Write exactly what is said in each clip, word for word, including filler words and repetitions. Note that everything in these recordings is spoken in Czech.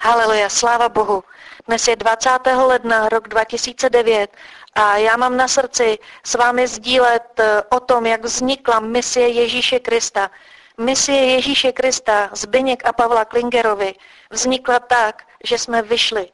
Haleluja, sláva Bohu. Dnes je dvacátého ledna, rok dva tisíce devět a já mám na srdci s vámi sdílet o tom, jak vznikla misie Ježíše Krista. Misie Ježíše Krista, Zbyněk a Pavla Klingerovi, vznikla tak, že jsme vyšli.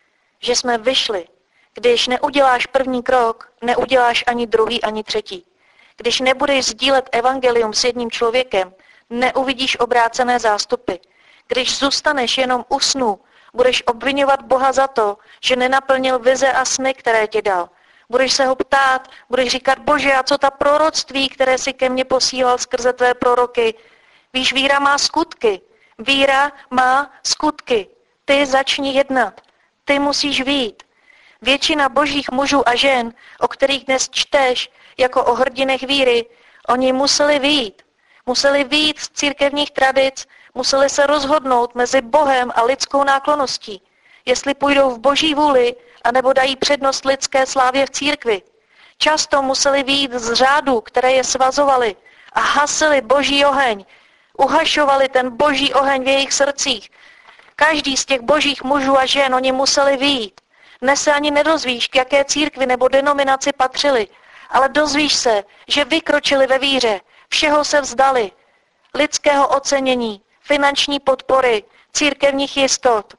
Že jsme vyšli. Když neuděláš první krok, neuděláš ani druhý, ani třetí. Když nebudeš sdílet evangelium s jedním člověkem, neuvidíš obrácené zástupy. Když zůstaneš jenom u snů, budeš obvinovat Boha za to, že nenaplnil vize a sny, které ti dal. Budeš se ho ptát, budeš říkat, Bože, a co ta proroctví, které si ke mně posílal skrze tvé proroky? Víš, víra má skutky. Víra má skutky. Ty začni jednat. Ty musíš vyjít. Většina božích mužů a žen, o kterých dnes čteš jako o hrdinech víry, oni museli vyjít. Museli vyjít z církevních tradic, museli se rozhodnout mezi Bohem a lidskou náklonností, jestli půjdou v boží vůli, anebo dají přednost lidské slávě v církvi. Často museli vyjít z řádů, které je svazovaly a hasili boží oheň, uhašovali ten boží oheň v jejich srdcích. Každý z těch božích mužů a žen, oni museli vyjít. Dnes se ani nedozvíš, k jaké církvi nebo denominaci patřili, ale dozvíš se, že vykročili ve víře, všeho se vzdali, lidského ocenění, finanční podpory, církevních jistot.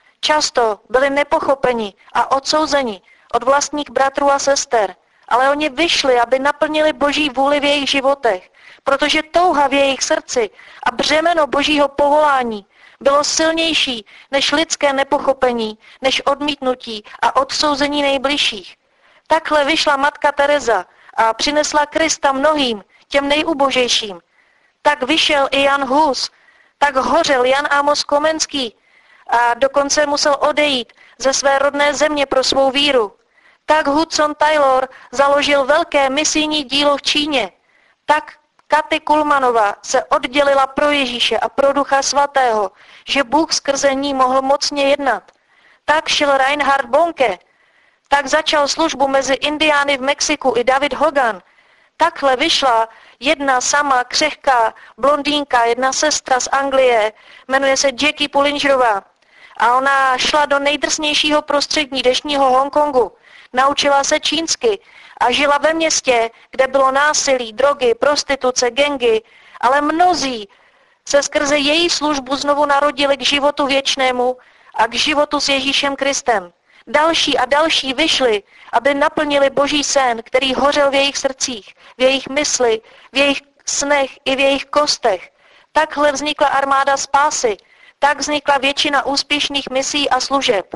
Často byli nepochopeni a odsouzeni od vlastních bratrů a sester, ale oni vyšli, aby naplnili boží vůli v jejich životech, protože touha v jejich srdci a břemeno božího povolání bylo silnější než lidské nepochopení, než odmítnutí a odsouzení nejbližších. Takhle vyšla matka Teresa a přinesla Krista mnohým, těm nejubožejším. Tak vyšel i Jan Hus, tak hořel Jan Amos Komenský a dokonce musel odejít ze své rodné země pro svou víru. Tak Hudson Taylor založil velké misijní dílo v Číně. Tak Katy Kulmanová se oddělila pro Ježíše a pro Ducha Svatého, že Bůh skrze ní mohl mocně jednat. Tak šel Reinhard Bonke. Tak začal službu mezi Indiány v Mexiku i David Hogan. Takhle vyšla jedna sama křehká blondýnka, jedna sestra z Anglie, jmenuje se Jackie Pullingerová. A ona šla do nejdrsnějšího prostředí dnešního Hongkongu. Naučila se čínsky a žila ve městě, kde bylo násilí, drogy, prostituce, gangy, ale mnozí se skrze její službu znovu narodili k životu věčnému a k životu s Ježíšem Kristem. Další a další vyšli, aby naplnili boží sen, který hořel v jejich srdcích, v jejich mysli, v jejich snech i v jejich kostech. Takhle vznikla armáda spásy, tak vznikla většina úspěšných misí a služeb.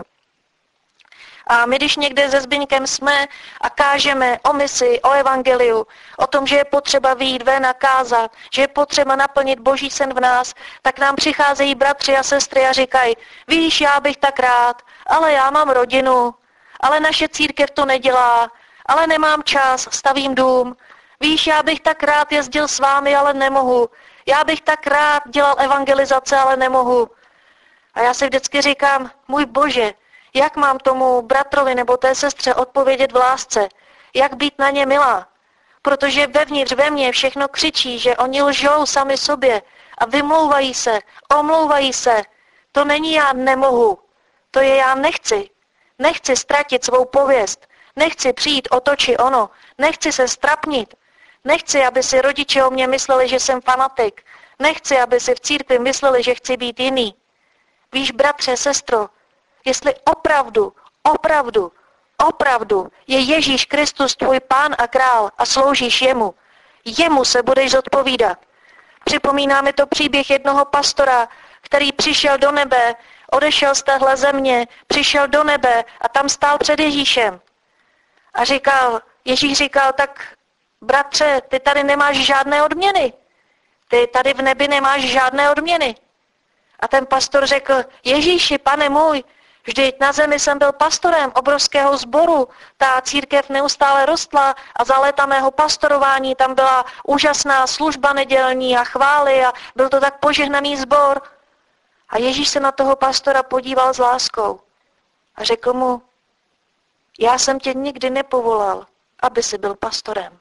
A my, když někde se Zbyňkem jsme a kážeme o misi, o evangeliu, o tom, že je potřeba vyjít ven a kázat, že je potřeba naplnit boží sen v nás, tak nám přicházejí bratři a sestry a říkají, víš, já bych tak rád, ale já mám rodinu, ale naše církev to nedělá, ale nemám čas, stavím dům. Víš, já bych tak rád jezdil s vámi, ale nemohu. Já bych tak rád dělal evangelizace, ale nemohu. A já si vždycky říkám, můj Bože, jak mám tomu bratrovi nebo té sestře odpovědět v lásce? Jak být na ně milá? Protože vevnitř ve mně všechno křičí, že oni lžou sami sobě a vymlouvají se, omlouvají se. To není já nemohu, to je já nechci. Nechci ztratit svou pověst, nechci přijít o to či ono, nechci se strapnit. Nechci, aby si rodiče o mě mysleli, že jsem fanatik. Nechci, aby si v církvi mysleli, že chci být jiný. Víš, bratře, sestro, jestli opravdu, opravdu, opravdu je Ježíš Kristus tvůj pán a král a sloužíš jemu, jemu se budeš zodpovídat. Připomíná mi to příběh jednoho pastora, který přišel do nebe, odešel z téhle země, přišel do nebe a tam stál před Ježíšem. A říkal, Ježíš říkal, tak bratře, ty tady nemáš žádné odměny. Ty tady v nebi nemáš žádné odměny. A ten pastor řekl, Ježíši, pane můj, vždyť na zemi jsem byl pastorem obrovského sboru, ta církev neustále rostla a za léta mého pastorování tam byla úžasná služba nedělní a chvály a byl to tak požehnaný sbor. A Ježíš se na toho pastora podíval s láskou a řekl mu, já jsem tě nikdy nepovolal, aby jsi byl pastorem.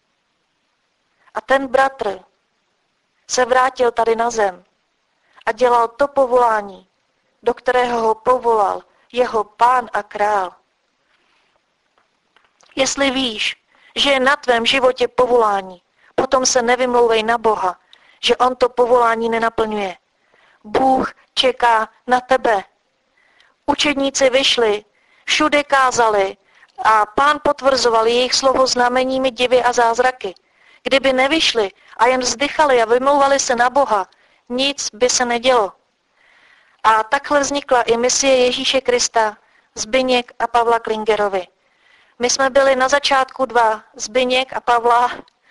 A ten bratr se vrátil tady na zem a dělal to povolání, do kterého ho povolal jeho Pán a Král. Jestli víš, že je na tvém životě povolání, potom se nevymlouvej na Boha, že on to povolání nenaplňuje. Bůh čeká na tebe. Učedníci vyšli, všude kázali a Pán potvrzoval jejich slovo znameními, divy a zázraky. Kdyby nevyšli a jen vzdychali a vymlouvali se na Boha, nic by se nedělo. A takhle vznikla i misie Ježíše Krista, Zbyněk a Pavla Klingerovi. My jsme byli na začátku dva, Zbyněk a Pavla,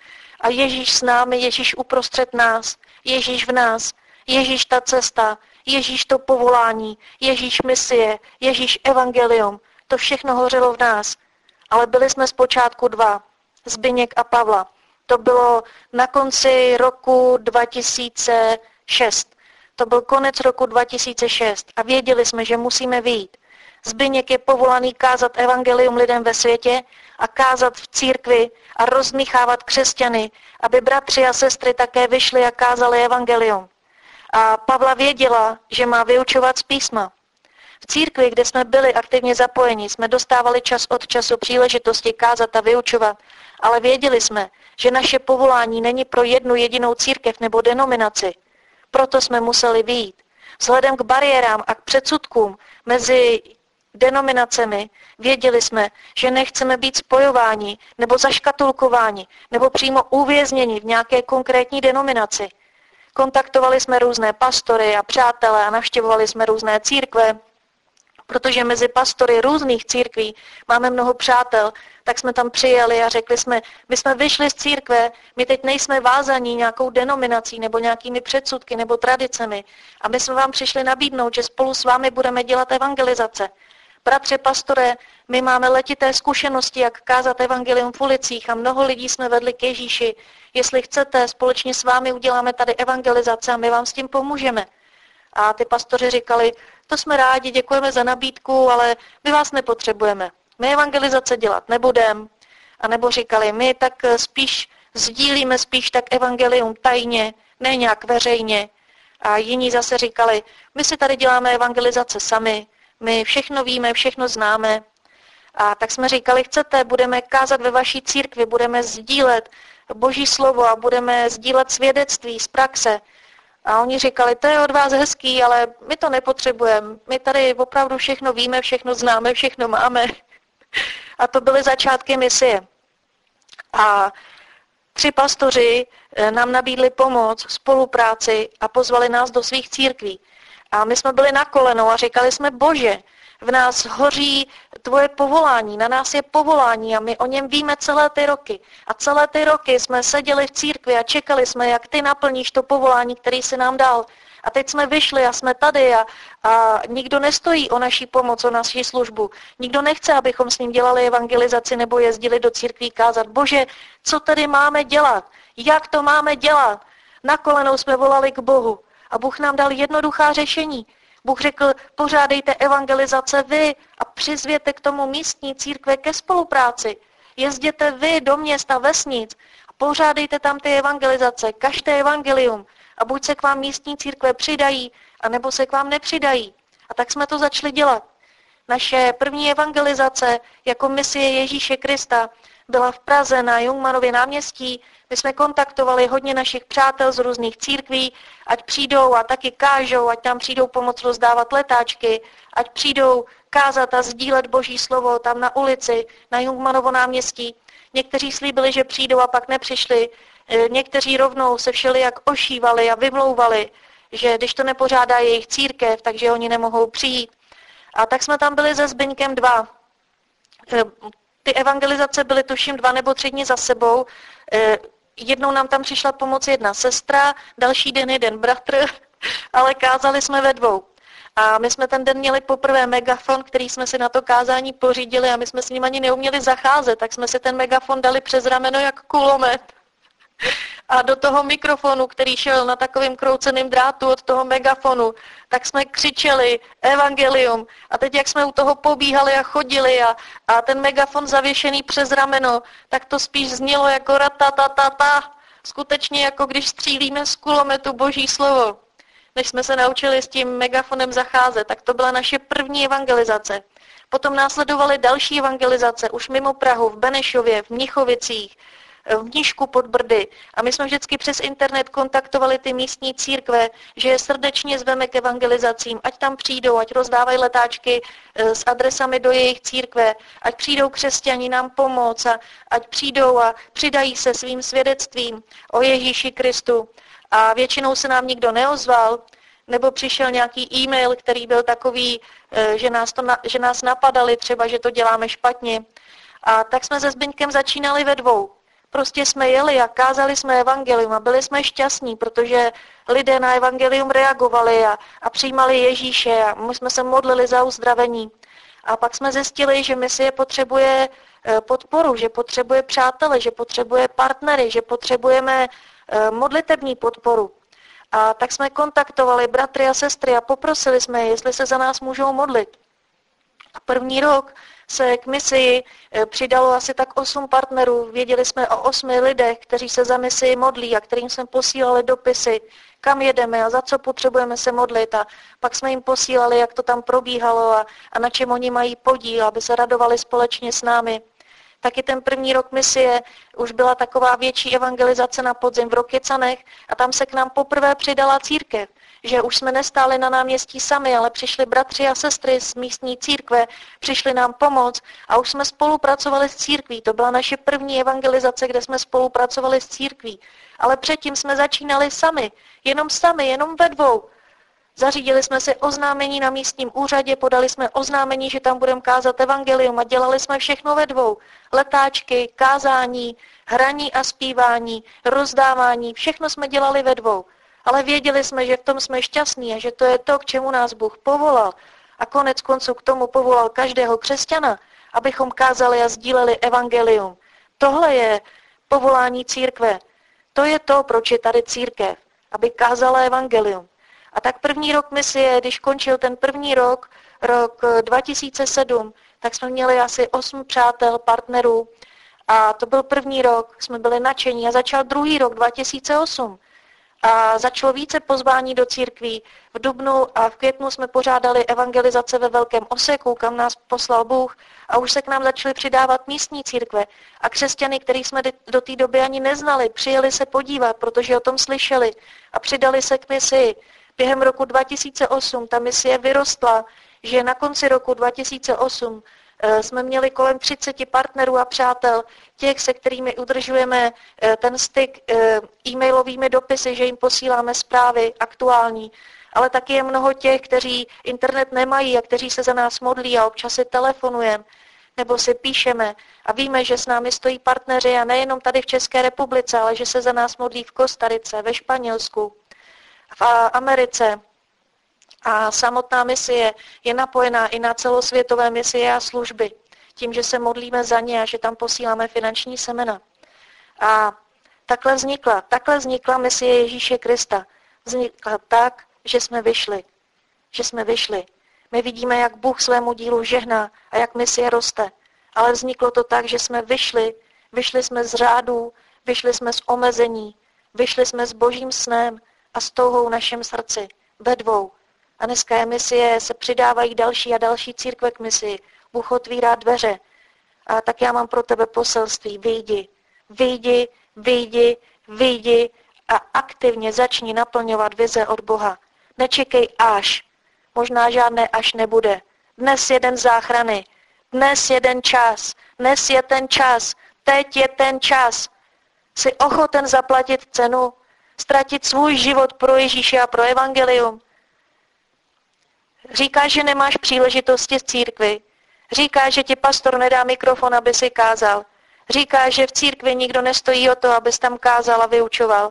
a Ježíš s námi, Ježíš uprostřed nás, Ježíš v nás, Ježíš ta cesta, Ježíš to povolání, Ježíš misie, Ježíš evangelium, to všechno hořelo v nás. Ale byli jsme zpočátku dva, Zbyněk a Pavla. To bylo na konci roku dva tisíce šest. To byl konec roku dva tisíce šest a věděli jsme, že musíme vyjít. Zbyněk je povolaný kázat evangelium lidem ve světě a kázat v církvi a rozdmíchávat křesťany, aby bratři a sestry také vyšli a kázali evangelium. A Pavla věděla, že má vyučovat z písma. V církvi, kde jsme byli aktivně zapojeni, jsme dostávali čas od času příležitosti kázat a vyučovat, ale věděli jsme, že naše povolání není pro jednu jedinou církev nebo denominaci. Proto jsme museli vyjít. Vzhledem k bariérám a k předsudkům mezi denominacemi věděli jsme, že nechceme být spojováni nebo zaškatulkováni nebo přímo uvězněni v nějaké konkrétní denominaci. Kontaktovali jsme různé pastory a přátelé a navštěvovali jsme různé církve, protože mezi pastory různých církví máme mnoho přátel, tak jsme tam přijeli a řekli jsme, my jsme vyšli z církve, my teď nejsme vázaní nějakou denominací nebo nějakými předsudky nebo tradicemi a my jsme vám přišli nabídnout, že spolu s vámi budeme dělat evangelizace. Bratře pastore, my máme letité zkušenosti, jak kázat evangelium v ulicích a mnoho lidí jsme vedli k Ježíši. Jestli chcete, společně s vámi uděláme tady evangelizace a my vám s tím pomůžeme. A ty pastoři říkali, to jsme rádi, děkujeme za nabídku, ale my vás nepotřebujeme. My evangelizace dělat nebudeme. A nebo říkali, my tak spíš sdílíme spíš tak evangelium tajně, ne nějak veřejně. A jiní zase říkali, my si tady děláme evangelizace sami, my všechno víme, všechno známe. A tak jsme říkali, chcete, budeme kázat ve vaší církvi, budeme sdílet Boží slovo a budeme sdílet svědectví z praxe. A oni říkali, to je od vás hezký, ale my to nepotřebujeme. My tady opravdu všechno víme, všechno známe, všechno máme. A to byly začátky misie. A tři pastoři nám nabídli pomoc, spolupráci a pozvali nás do svých církví. A my jsme byli na kolenou a říkali jsme, Bože, v nás hoří tvoje povolání, na nás je povolání a my o něm víme celé ty roky. A celé ty roky jsme seděli v církvi a čekali jsme, jak ty naplníš to povolání, který jsi nám dal. A teď jsme vyšli a jsme tady a, a nikdo nestojí o naší pomoc, o naší službu. Nikdo nechce, abychom s ním dělali evangelizaci nebo jezdili do církví kázat. Bože, co tedy máme dělat? Jak to máme dělat? Na kolenou jsme volali k Bohu a Bůh nám dal jednoduchá řešení. Bůh řekl, pořádejte evangelizace vy a přizvěte k tomu místní církve ke spolupráci. Jezděte vy do měst a vesnic a pořádejte tam ty evangelizace, kažte evangelium a buď se k vám místní církve přidají, anebo se k vám nepřidají. A tak jsme to začali dělat. Naše první evangelizace jako misie Ježíše Krista byla v Praze na Jungmannově náměstí. My jsme kontaktovali hodně našich přátel z různých církví, ať přijdou a taky kážou, ať tam přijdou pomoct rozdávat letáčky, ať přijdou kázat a sdílet Boží slovo tam na ulici, na Jungmannovo náměstí. Někteří slíbili, že přijdou a pak nepřišli. Někteří rovnou se všelijak ošívali a vymlouvali, že když to nepořádá jejich církev, takže oni nemohou přijít. A tak jsme tam byli se Zbyňkem dva. Ty evangelizace byly tuším dva nebo tři dny za sebou. Jednou nám tam přišla pomoc jedna sestra, další den jeden bratr, ale kázali jsme ve dvou. A my jsme ten den měli poprvé megafon, který jsme si na to kázání pořídili a my jsme s ním ani neuměli zacházet, tak jsme si ten megafon dali přes rameno jak kulomet. A do toho mikrofonu, který šel na takovým krouceným drátu od toho megafonu, tak jsme křičeli evangelium. A teď, jak jsme u toho pobíhali a chodili a, a ten megafon zavěšený přes rameno, tak to spíš znělo jako ratatatata, skutečně jako když střílíme z kulometu Boží slovo. než jsme se naučili s tím megafonem zacházet. Tak to byla naše první evangelizace. Potom následovaly další evangelizace, už mimo Prahu, v Benešově, v Mnichovicích, v Mníšku pod Brdy. A my jsme vždycky přes internet kontaktovali ty místní církve, že je srdečně zveme k evangelizacím, ať tam přijdou, ať rozdávají letáčky s adresami do jejich církve, ať přijdou křesťani nám pomoct a ať přijdou a přidají se svým svědectvím o Ježíši Kristu. A většinou se nám nikdo neozval, nebo přišel nějaký e-mail, který byl takový, že nás, to na, že nás napadali třeba, že to děláme špatně. A tak jsme se Zbyňkem začínali ve dvou. Prostě jsme jeli a kázali jsme evangelium a byli jsme šťastní, protože lidé na evangelium reagovali a, a přijímali Ježíše a my jsme se modlili za uzdravení. A pak jsme zjistili, že misie potřebuje podporu, že potřebuje přátele, že potřebuje partnery, že potřebujeme modlitební podporu. A tak jsme kontaktovali bratry a sestry a poprosili jsme je, jestli se za nás můžou modlit. A první rok se k misii přidalo asi tak osm partnerů. Věděli jsme o osmi lidech, kteří se za misii modlí a kterým jsme posílali dopisy, kam jedeme a za co potřebujeme se modlit. A pak jsme jim posílali, jak to tam probíhalo a, a na čem oni mají podíl, aby se radovali společně s námi. Taky ten první rok misie už byla taková větší evangelizace na podzim v Rokycanech a tam se k nám poprvé přidala církev, že už jsme nestáli na náměstí sami, ale přišli bratři a sestry z místní církve, přišli nám pomoct a už jsme spolupracovali s církví. To byla naše první evangelizace, kde jsme spolupracovali s církví. Ale předtím jsme začínali sami, jenom sami, jenom ve dvou. Zařídili jsme si oznámení na místním úřadě, podali jsme oznámení, že tam budeme kázat evangelium a dělali jsme všechno ve dvou. Letáčky, kázání, hraní a zpívání, rozdávání, všechno jsme dělali ve dvou. Ale věděli jsme, že v tom jsme šťastní a že to je to, k čemu nás Bůh povolal. A konec konců k tomu povolal každého křesťana, abychom kázali a sdíleli evangelium. Tohle je povolání církve. To je to, proč je tady církev, aby kázala evangelium. A tak první rok misie, když končil ten první rok, rok dva tisíce sedm, tak jsme měli asi osm přátel, partnerů a to byl první rok, jsme byli nadšení a začal druhý rok dva tisíce osm. A začalo více pozvání do církví. V dubnu a v květnu jsme pořádali evangelizace ve Velkém Oseku, kam nás poslal Bůh a už se k nám začaly přidávat místní církve. A křesťany, který jsme do té doby ani neznali, přijeli se podívat, protože o tom slyšeli a přidali se k misii. Během roku dva tisíce osm ta misie vyrostla, že na konci roku dva tisíce osm jsme měli kolem třicet partnerů a přátel, těch, se kterými udržujeme ten styk e-mailovými dopisy, že jim posíláme zprávy aktuální, ale taky je mnoho těch, kteří internet nemají a kteří se za nás modlí a občas si telefonujeme nebo si píšeme a víme, že s námi stojí partneři a nejenom tady v České republice, ale že se za nás modlí v Kostarice, ve Španělsku, v Americe. A samotná misie je napojená i na celosvětové misie a služby, tím, že se modlíme za ně a že tam posíláme finanční semena. A takhle vznikla, takhle vznikla misie Ježíše Krista. Vznikla tak, že jsme vyšli. Že jsme vyšli. My vidíme, jak Bůh svému dílu žehná a jak misie roste. Ale vzniklo to tak, že jsme vyšli, vyšli jsme z řádů, vyšli jsme z omezení, vyšli jsme s Božím snem a s touhou v našem srdci, ve dvou. A dneska je misie, se přidávají další a další církve k misii. Bůh otvírá dveře. A tak já mám pro tebe poselství. Vyjdi, vyjdi, vyjdi, vyjdi a aktivně začni naplňovat vize od Boha. Nečekej až. Možná žádné až nebude. Dnes je den záchrany. Dnes je den čas. Dnes je ten čas. Teď je ten čas. Jsi ochoten zaplatit cenu? Ztratit svůj život pro Ježíše a pro evangelium? Říkáš, že nemáš příležitosti z církvi. Říkáš, že ti pastor nedá mikrofon, aby si kázal. Říkáš, že v církvi nikdo nestojí o to, abys tam kázal a vyučoval.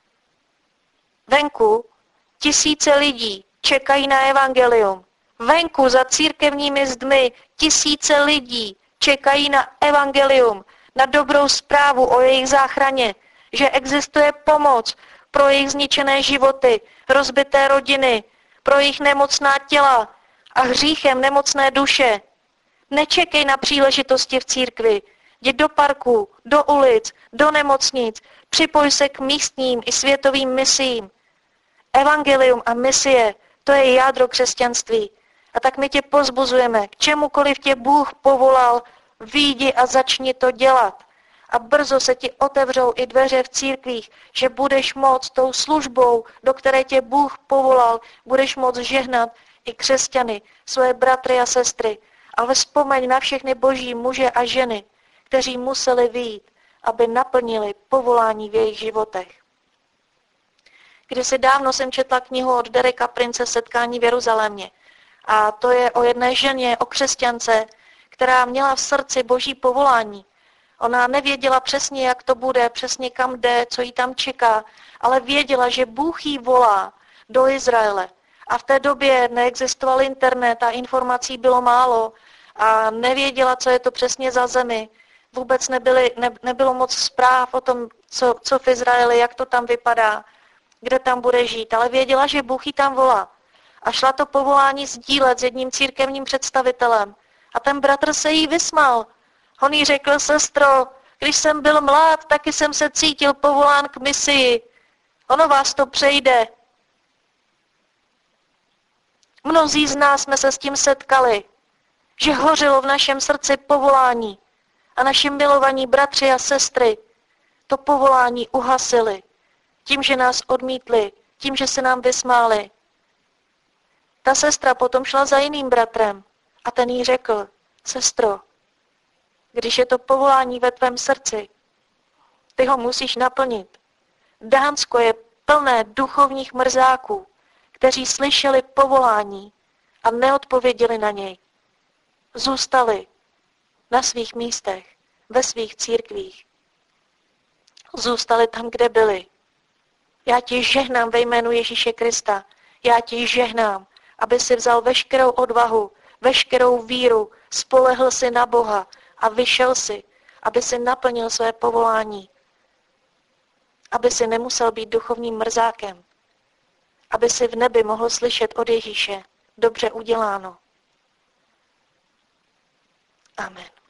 Venku tisíce lidí čekají na evangelium. Venku za církevními zdmi tisíce lidí čekají na evangelium, na dobrou zprávu o jejich záchraně, že existuje pomoc pro jejich zničené životy, rozbité rodiny, pro jejich nemocná těla a hříchem nemocné duše. Nečekej na příležitosti v církvi. Jdi do parku, do ulic, do nemocnic. Připoj se k místním i světovým misím. Evangelium a misie, to je jádro křesťanství. A tak my tě pozbuzujeme, k čemukoliv tě Bůh povolal, vyjdi a začni to dělat. A brzo se ti otevřou i dveře v církvích, že budeš moct tou službou, do které tě Bůh povolal, budeš moct žehnat i křesťany, svoje bratry a sestry. Ale vzpomeň na všechny boží muže a ženy, kteří museli vyjít, aby naplnili povolání v jejich životech. Kdysi dávno jsem četla knihu od Dereka Prince Setkání v Jeruzalémě. A to je o jedné ženě, o křesťance, která měla v srdci boží povolání. Ona nevěděla přesně, jak to bude, přesně kam jde, co jí tam čeká, ale věděla, že Bůh jí volá do Izraele. A v té době neexistoval internet a informací bylo málo a nevěděla, co je to přesně za zemi. Vůbec nebyly, ne, nebylo moc zpráv o tom, co, co v Izraeli, jak to tam vypadá, kde tam bude žít, ale věděla, že Bůh jí tam volá. A šla to povolání sdílet s jedním církevním představitelem. A ten bratr se jí vysmál. On jí řekl, sestro, když jsem byl mlád, taky jsem se cítil povolán k misii. Ono vás to přejde. Mnozí z nás jsme se s tím setkali, že hořilo v našem srdci povolání a naši milovaní bratři a sestry to povolání uhasili tím, že nás odmítli, tím, že se nám vysmáli. Ta sestra potom šla za jiným bratrem a ten jí řekl, sestro, když je to povolání ve tvém srdci, ty ho musíš naplnit. Dánsko je plné duchovních mrzáků, kteří slyšeli povolání a neodpověděli na něj. Zůstali na svých místech, ve svých církvích. Zůstali tam, kde byli. Já ti žehnám ve jménu Ježíše Krista. Já ti žehnám, aby si vzal veškerou odvahu, veškerou víru, spolehl si na Boha a vyšel si, aby si naplnil své povolání. Aby si nemusel být duchovním mrzákem. Aby si v nebi mohl slyšet od Ježíše, dobře uděláno. Amen.